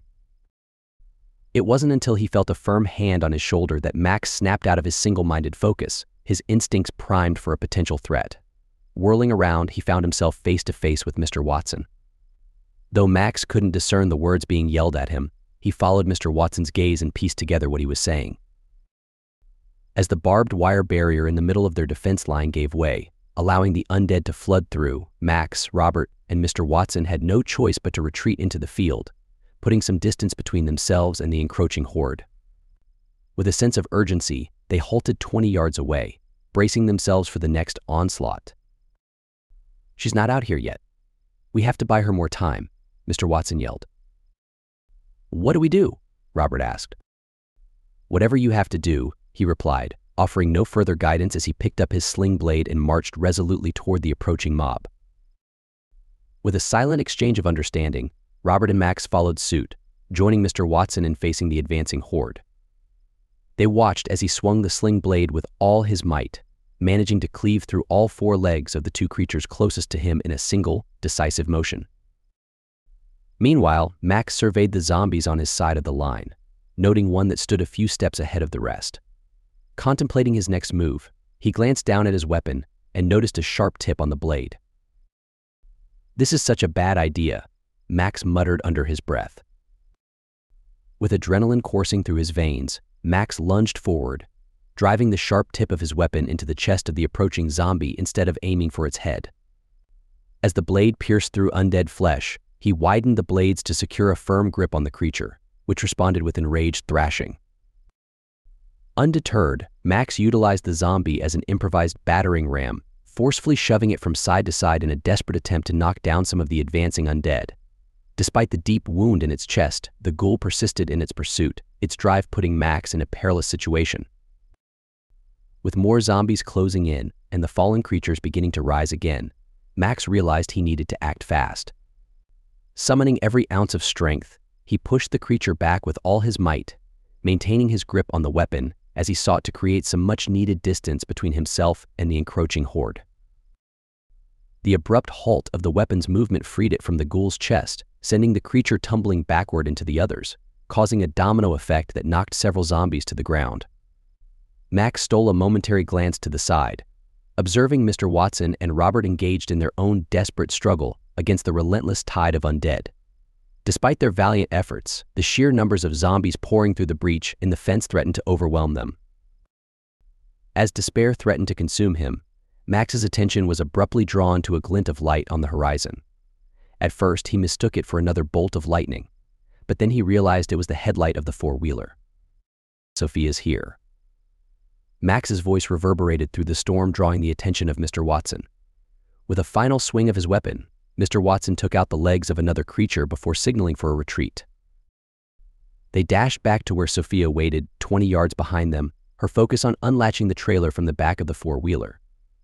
It wasn't until he felt a firm hand on his shoulder that Max snapped out of his single-minded focus, his instincts primed for a potential threat. Whirling around, he found himself face to face with Mister Watson. Though Max couldn't discern the words being yelled at him, he followed Mister Watson's gaze and pieced together what he was saying. As the barbed wire barrier in the middle of their defense line gave way, allowing the undead to flood through, Max, Robert, and Mister Watson had no choice but to retreat into the field, putting some distance between themselves and the encroaching horde. With a sense of urgency, they halted twenty yards away, bracing themselves for the next onslaught. "She's not out here yet. We have to buy her more time," Mister Watson yelled. "What do we do?" Robert asked. "Whatever you have to do," he replied, offering no further guidance as he picked up his sling blade and marched resolutely toward the approaching mob. With a silent exchange of understanding, Robert and Max followed suit, joining Mister Watson in facing the advancing horde. They watched as he swung the sling blade with all his might, managing to cleave through all four legs of the two creatures closest to him in a single, decisive motion. Meanwhile, Max surveyed the zombies on his side of the line, noting one that stood a few steps ahead of the rest. Contemplating his next move, he glanced down at his weapon and noticed a sharp tip on the blade. "This is such a bad idea," Max muttered under his breath. With adrenaline coursing through his veins, Max lunged forward, driving the sharp tip of his weapon into the chest of the approaching zombie instead of aiming for its head. As the blade pierced through undead flesh, he widened the blades to secure a firm grip on the creature, which responded with enraged thrashing. Undeterred, Max utilized the zombie as an improvised battering ram, forcefully shoving it from side to side in a desperate attempt to knock down some of the advancing undead. Despite the deep wound in its chest, the ghoul persisted in its pursuit, its drive putting Max in a perilous situation. With more zombies closing in and the fallen creatures beginning to rise again, Max realized he needed to act fast. Summoning every ounce of strength, he pushed the creature back with all his might, maintaining his grip on the weapon as he sought to create some much-needed distance between himself and the encroaching horde. The abrupt halt of the weapon's movement freed it from the ghoul's chest, sending the creature tumbling backward into the others, causing a domino effect that knocked several zombies to the ground. Max stole a momentary glance to the side, observing Mister Watson and Robert engaged in their own desperate struggle against the relentless tide of undead. Despite their valiant efforts, the sheer numbers of zombies pouring through the breach in the fence threatened to overwhelm them. As despair threatened to consume him, Max's attention was abruptly drawn to a glint of light on the horizon. At first, he mistook it for another bolt of lightning, but then he realized it was the headlight of the four-wheeler. "Sophia's here." Max's voice reverberated through the storm, drawing the attention of Mister Watson. With a final swing of his weapon, Mister Watson took out the legs of another creature before signaling for a retreat. They dashed back to where Sophia waited, twenty yards behind them, her focus on unlatching the trailer from the back of the four-wheeler.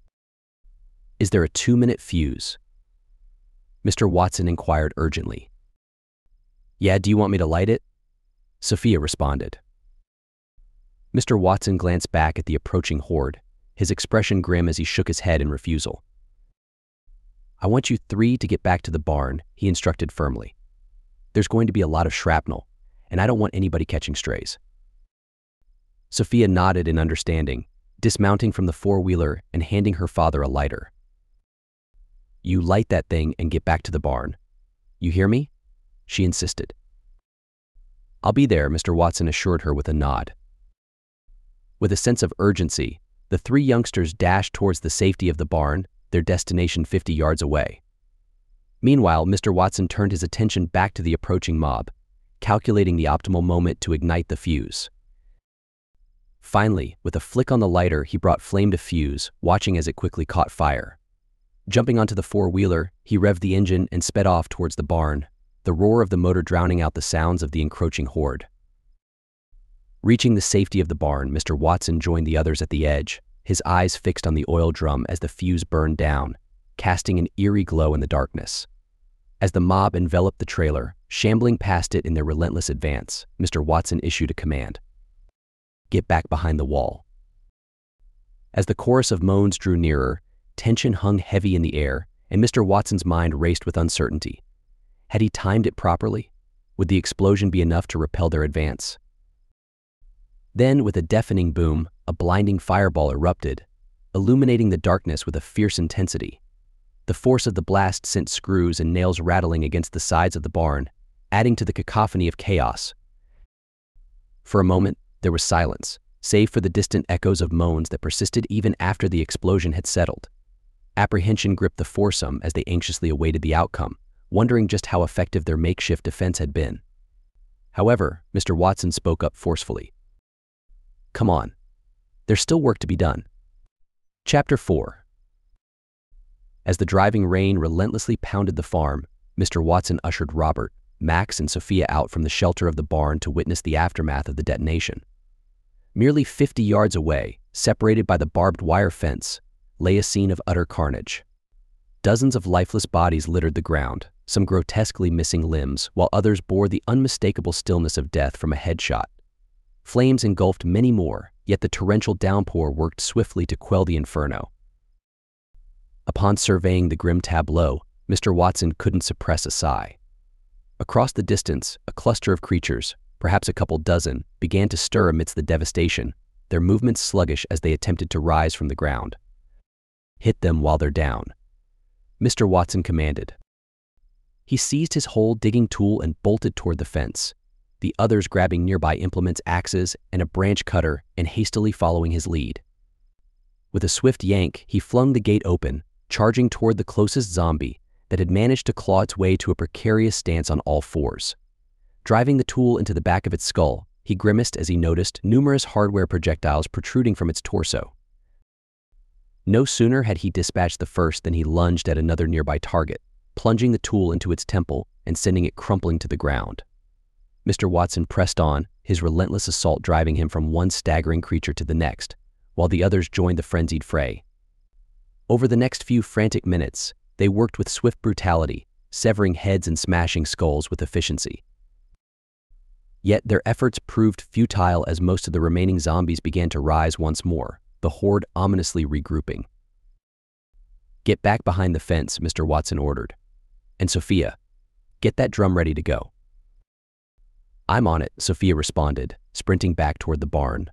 "Is there a two-minute fuse?" Mister Watson inquired urgently. "Yeah, do you want me to light it?" Sophia responded. Mister Watson glanced back at the approaching horde, his expression grim as he shook his head in refusal. "I want you three to get back to the barn," he instructed firmly. "There's going to be a lot of shrapnel, and I don't want anybody catching strays." Sophia nodded in understanding, dismounting from the four-wheeler and handing her father a lighter. "You light that thing and get back to the barn. You hear me?" she insisted. "I'll be there," Mister Watson assured her with a nod. With a sense of urgency, the three youngsters dashed towards the safety of the barn, their destination fifty yards away. Meanwhile, Mister Watson turned his attention back to the approaching mob, calculating the optimal moment to ignite the fuse. Finally, with a flick on the lighter, he brought flame to fuse, watching as it quickly caught fire. Jumping onto the four-wheeler, he revved the engine and sped off towards the barn, the roar of the motor drowning out the sounds of the encroaching horde. Reaching the safety of the barn, Mister Watson joined the others at the edge, his eyes fixed on the oil drum as the fuse burned down, casting an eerie glow in the darkness. As the mob enveloped the trailer, shambling past it in their relentless advance, Mister Watson issued a command. "Get back behind the wall." As the chorus of moans drew nearer, tension hung heavy in the air, and Mister Watson's mind raced with uncertainty. Had he timed it properly? Would the explosion be enough to repel their advance? Then, with a deafening boom, a blinding fireball erupted, illuminating the darkness with a fierce intensity. The force of the blast sent screws and nails rattling against the sides of the barn, adding to the cacophony of chaos. For a moment, there was silence, save for the distant echoes of moans that persisted even after the explosion had settled. Apprehension gripped the foursome as they anxiously awaited the outcome, wondering just how effective their makeshift defense had been. However, Mister Watson spoke up forcefully. "Come on. There's still work to be done." Chapter four. As the driving rain relentlessly pounded the farm, Mister Watson ushered Robert, Max, and Sophia out from the shelter of the barn to witness the aftermath of the detonation. Merely fifty yards away, separated by the barbed wire fence, lay a scene of utter carnage. Dozens of lifeless bodies littered the ground, some grotesquely missing limbs, while others bore the unmistakable stillness of death from a headshot. Flames engulfed many more, yet the torrential downpour worked swiftly to quell the inferno. Upon surveying the grim tableau, Mister Watson couldn't suppress a sigh. Across the distance, a cluster of creatures, perhaps a couple dozen, began to stir amidst the devastation, their movements sluggish as they attempted to rise from the ground. "Hit them while they're down," Mister Watson commanded. He seized his whole digging tool and bolted toward the fence, the others grabbing nearby implements, axes, and a branch cutter, and hastily following his lead. With a swift yank, he flung the gate open, charging toward the closest zombie that had managed to claw its way to a precarious stance on all fours. Driving the tool into the back of its skull, he grimaced as he noticed numerous hardware projectiles protruding from its torso. No sooner had he dispatched the first than he lunged at another nearby target, plunging the tool into its temple and sending it crumpling to the ground. Mister Watson pressed on, his relentless assault driving him from one staggering creature to the next, while the others joined the frenzied fray. Over the next few frantic minutes, they worked with swift brutality, severing heads and smashing skulls with efficiency. Yet their efforts proved futile as most of the remaining zombies began to rise once more, the horde ominously regrouping. "Get back behind the fence," Mister Watson ordered. "And Sophia, get that drum ready to go." "I'm on it," Sophia responded, sprinting back toward the barn.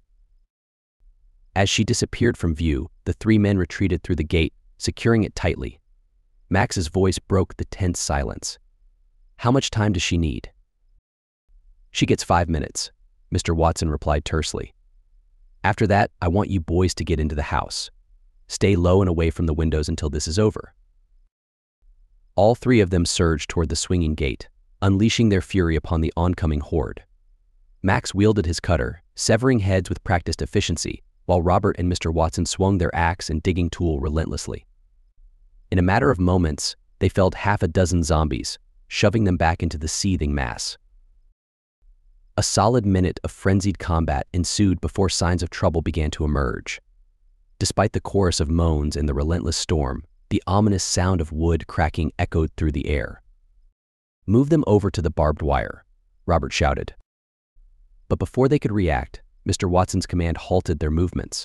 As she disappeared from view, the three men retreated through the gate, securing it tightly. Max's voice broke the tense silence. "How much time does she need?" "She gets five minutes," Mister Watson replied tersely. "After that, I want you boys to get into the house. Stay low and away from the windows until this is over." All three of them surged toward the swinging gate, unleashing their fury upon the oncoming horde. Max wielded his cutter, severing heads with practiced efficiency, while Robert and Mister Watson swung their axe and digging tool relentlessly. In a matter of moments, they felled half a dozen zombies, shoving them back into the seething mass. A solid minute of frenzied combat ensued before signs of trouble began to emerge. Despite the chorus of moans and the relentless storm, the ominous sound of wood cracking echoed through the air. "Move them over to the barbed wire," Robert shouted. But before they could react, Mister Watson's command halted their movements.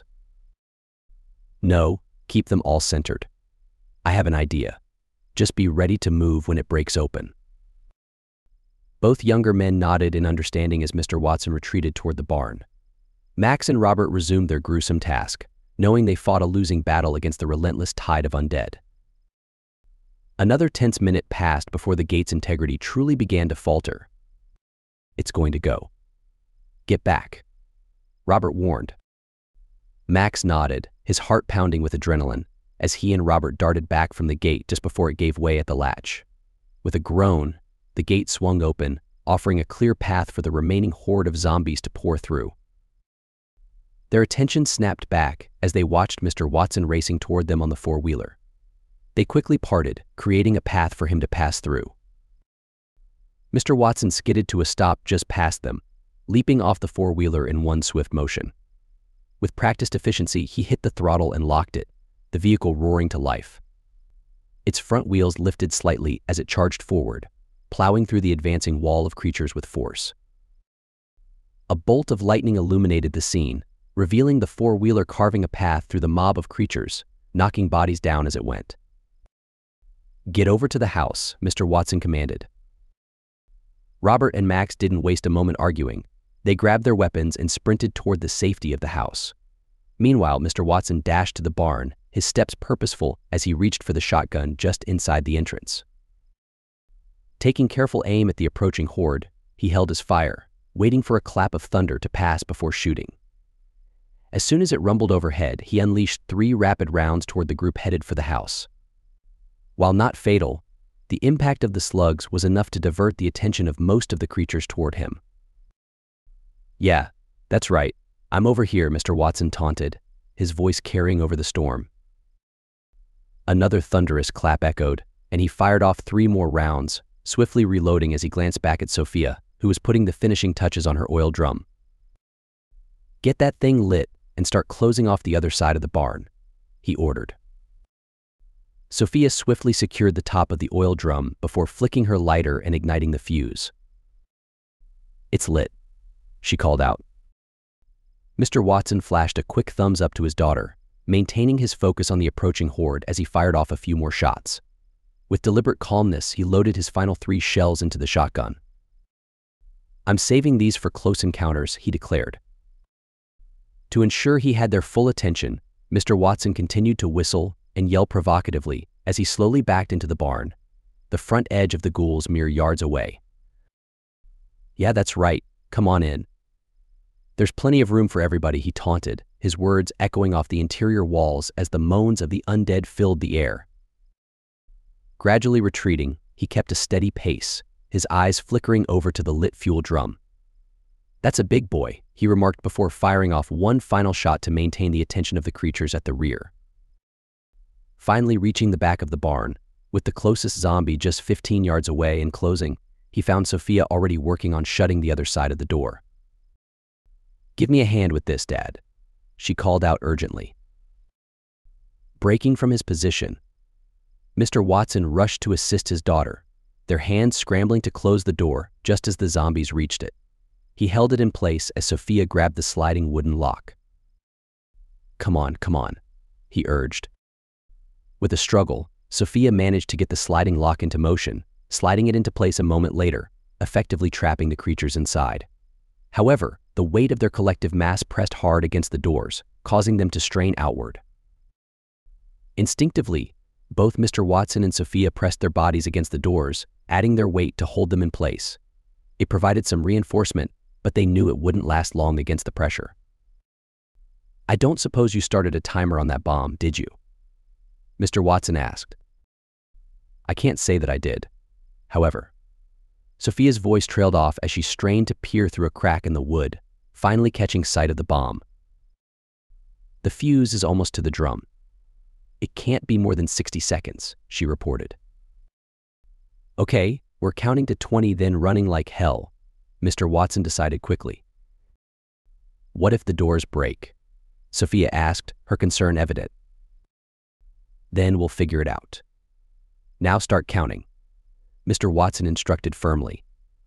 "No, keep them all centered. I have an idea. Just be ready to move when it breaks open." Both younger men nodded in understanding as Mister Watson retreated toward the barn. Max and Robert resumed their gruesome task, knowing they fought a losing battle against the relentless tide of undead. Another tense minute passed before the gate's integrity truly began to falter. "It's going to go. Get back," Robert warned. Max nodded, his heart pounding with adrenaline, as he and Robert darted back from the gate just before it gave way at the latch. With a groan, the gate swung open, offering a clear path for the remaining horde of zombies to pour through. Their attention snapped back as they watched Mister Watson racing toward them on the four-wheeler. They quickly parted, creating a path for him to pass through. Mister Watson skidded to a stop just past them, leaping off the four-wheeler in one swift motion. With practiced efficiency, he hit the throttle and locked it, the vehicle roaring to life. Its front wheels lifted slightly as it charged forward, plowing through the advancing wall of creatures with force. A bolt of lightning illuminated the scene, revealing the four-wheeler carving a path through the mob of creatures, knocking bodies down as it went. "Get over to the house," Mister Watson commanded. Robert and Max didn't waste a moment arguing. They grabbed their weapons and sprinted toward the safety of the house. Meanwhile, Mister Watson dashed to the barn, his steps purposeful as he reached for the shotgun just inside the entrance. Taking careful aim at the approaching horde, he held his fire, waiting for a clap of thunder to pass before shooting. As soon as it rumbled overhead, he unleashed three rapid rounds toward the group headed for the house. While not fatal, the impact of the slugs was enough to divert the attention of most of the creatures toward him. "Yeah, that's right. I'm over here," Mister Watson taunted, his voice carrying over the storm. Another thunderous clap echoed, and he fired off three more rounds, swiftly reloading as he glanced back at Sophia, who was putting the finishing touches on her oil drum. "Get that thing lit and start closing off the other side of the barn," he ordered. Sophia swiftly secured the top of the oil drum before flicking her lighter and igniting the fuse. "It's lit," she called out. Mister Watson flashed a quick thumbs up to his daughter, maintaining his focus on the approaching horde as he fired off a few more shots. With deliberate calmness, he loaded his final three shells into the shotgun. "I'm saving these for close encounters," he declared. To ensure he had their full attention, Mister Watson continued to whistle and yell provocatively as he slowly backed into the barn, the front edge of the ghouls mere yards away. "Yeah, that's right. Come on in. There's plenty of room for everybody," he taunted, his words echoing off the interior walls as the moans of the undead filled the air. Gradually retreating, he kept a steady pace, his eyes flickering over to the lit fuel drum. "That's a big boy," he remarked before firing off one final shot to maintain the attention of the creatures at the rear. Finally reaching the back of the barn, with the closest zombie just fifteen yards away and closing, he found Sophia already working on shutting the other side of the door. "Give me a hand with this, Dad," she called out urgently. Breaking from his position, Mister Watson rushed to assist his daughter, their hands scrambling to close the door just as the zombies reached it. He held it in place as Sophia grabbed the sliding wooden lock. "Come on, come on," he urged. With a struggle, Sophia managed to get the sliding lock into motion, sliding it into place a moment later, effectively trapping the creatures inside. However, the weight of their collective mass pressed hard against the doors, causing them to strain outward. Instinctively, both Mister Watson and Sophia pressed their bodies against the doors, adding their weight to hold them in place. It provided some reinforcement, but they knew it wouldn't last long against the pressure. "I don't suppose you started a timer on that bomb, did you?" Mister Watson asked. "I can't say that I did. However," Sophia's voice trailed off as she strained to peer through a crack in the wood, finally catching sight of the bomb. "The fuse is almost to the drum. It can't be more than sixty seconds, she reported. "Okay, we're counting to twenty then running like hell," Mister Watson decided quickly. "What if the doors break?" Sophia asked, her concern evident. "Then we'll figure it out. Now start counting," Mister Watson instructed firmly.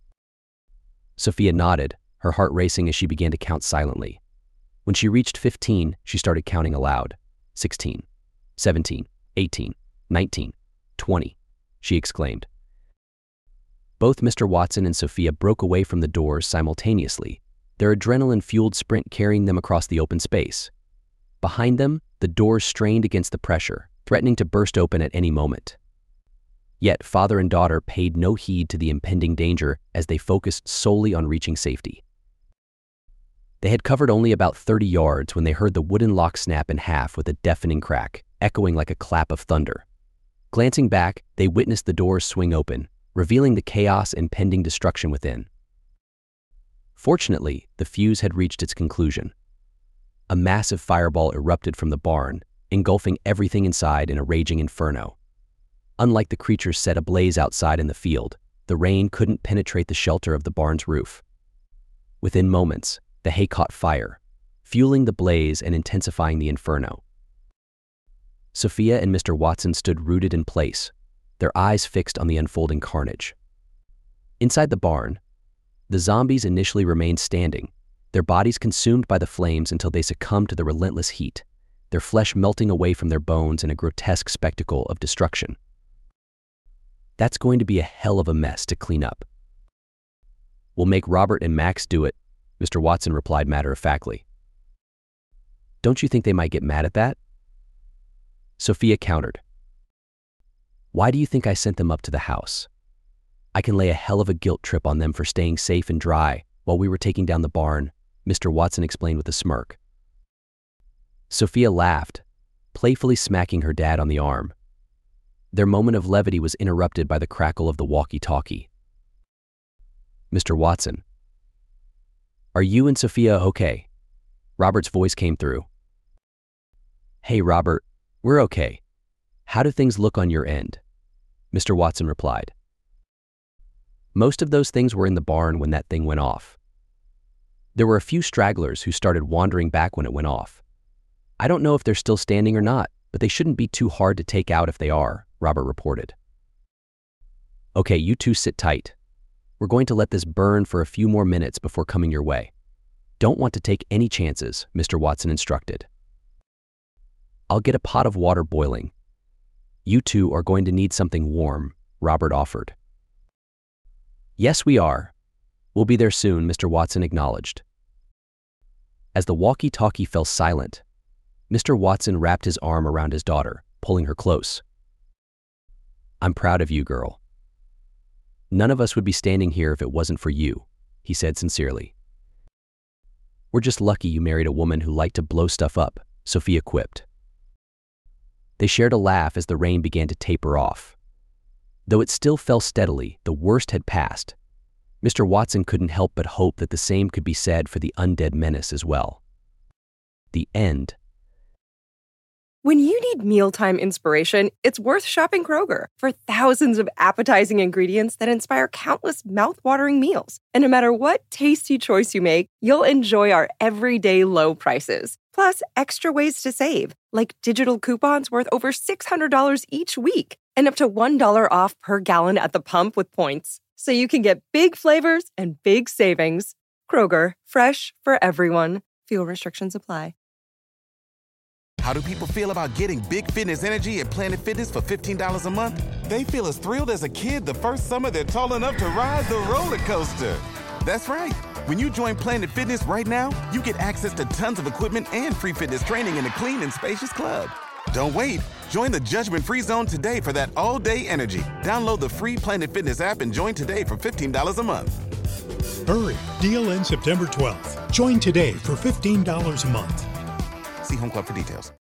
Sophia nodded, her heart racing as she began to count silently. When she reached fifteen, she started counting aloud. sixteen, seventeen, eighteen, nineteen, twenty, she exclaimed. Both Mister Watson and Sophia broke away from the doors simultaneously, their adrenaline-fueled sprint carrying them across the open space. Behind them, the doors strained against the pressure, threatening to burst open at any moment. Yet father and daughter paid no heed to the impending danger as they focused solely on reaching safety. They had covered only about thirty yards when they heard the wooden lock snap in half with a deafening crack, echoing like a clap of thunder. Glancing back, they witnessed the doors swing open, revealing the chaos and pending destruction within. Fortunately, the fuse had reached its conclusion. A massive fireball erupted from the barn, engulfing everything inside in a raging inferno. Unlike the creatures set ablaze outside in the field, the rain couldn't penetrate the shelter of the barn's roof. Within moments, the hay caught fire, fueling the blaze and intensifying the inferno. Sophia and Mister Watson stood rooted in place, their eyes fixed on the unfolding carnage. Inside the barn, the zombies initially remained standing, their bodies consumed by the flames until they succumb to the relentless heat, their flesh melting away from their bones in a grotesque spectacle of destruction. That's going to be a hell of a mess to clean up. We'll make Robert and Max do it, Mister Watson replied matter-of-factly. Don't you think they might get mad at that? Sophia countered. Why do you think I sent them up to the house? I can lay a hell of a guilt trip on them for staying safe and dry while we were taking down the barn, Mister Watson explained with a smirk. Sophia laughed, playfully smacking her dad on the arm. Their moment of levity was interrupted by the crackle of the walkie-talkie. Mister Watson. Are you and Sophia okay? Robert's voice came through. Hey, Robert, we're okay. How do things look on your end? Mister Watson replied. Most of those things were in the barn when that thing went off. There were a few stragglers who started wandering back when it went off. I don't know if they're still standing or not, but they shouldn't be too hard to take out if they are, Robert reported. Okay, you two sit tight. We're going to let this burn for a few more minutes before coming your way. Don't want to take any chances, Mister Watson instructed. I'll get a pot of water boiling. You two are going to need something warm, Robert offered. Yes, we are. We'll be there soon, Mister Watson acknowledged. As the walkie-talkie fell silent, Mister Watson wrapped his arm around his daughter, pulling her close. I'm proud of you, girl. None of us would be standing here if it wasn't for you, he said sincerely. We're just lucky you married a woman who liked to blow stuff up, Sophia quipped. They shared a laugh as the rain began to taper off. Though it still fell steadily, the worst had passed. Mister Watson couldn't help but hope that the same could be said for the undead menace as well. The end. When you need mealtime inspiration, it's worth shopping Kroger for thousands of appetizing ingredients that inspire countless mouth-watering meals. And no matter what tasty choice you make, you'll enjoy our everyday low prices. Plus, extra ways to save, like digital coupons worth over six hundred dollars each week and up to one dollar off per gallon at the pump with points. So you can get big flavors and big savings. Kroger, fresh for everyone. Fuel restrictions apply. How do people feel about getting big fitness energy at Planet Fitness for fifteen dollars a month? They feel as thrilled as a kid the first summer they're tall enough to ride the roller coaster. That's right. When you join Planet Fitness right now, you get access to tons of equipment and free fitness training in a clean and spacious club. Don't wait. Join the judgment-free zone today for that all-day energy. Download the free Planet Fitness app and join today for fifteen dollars a month. Hurry. Deal ends September twelfth. Join today for fifteen dollars a month. See Home Club for details.